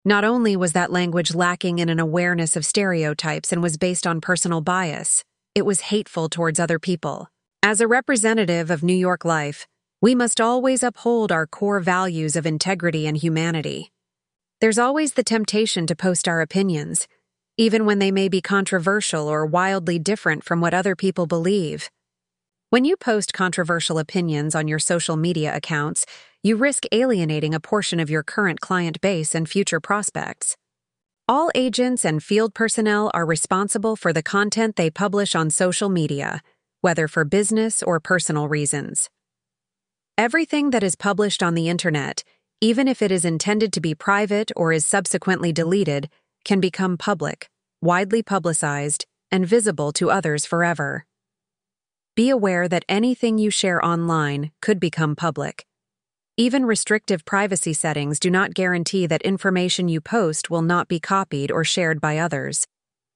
Not only was that language lacking in an awareness of stereotypes and was based on personal bias, it was hateful towards other people. As a representative of New York life, we must always uphold our core values of integrity and humanity. There's always the temptation to post our opinions, even when they may be controversial or wildly different from what other people believe. When you post controversial opinions on your social media accounts, you risk alienating a portion of your current client base and future prospects. All agents and field personnel are responsible for the content they publish on social media, whether for business or personal reasons. Everything that is published on the internet, even if it is intended to be private or is subsequently deleted, can become public, widely publicized, and visible to others forever. Be aware that anything you share online could become public. Even restrictive privacy settings do not guarantee that information you post will not be copied or shared by others.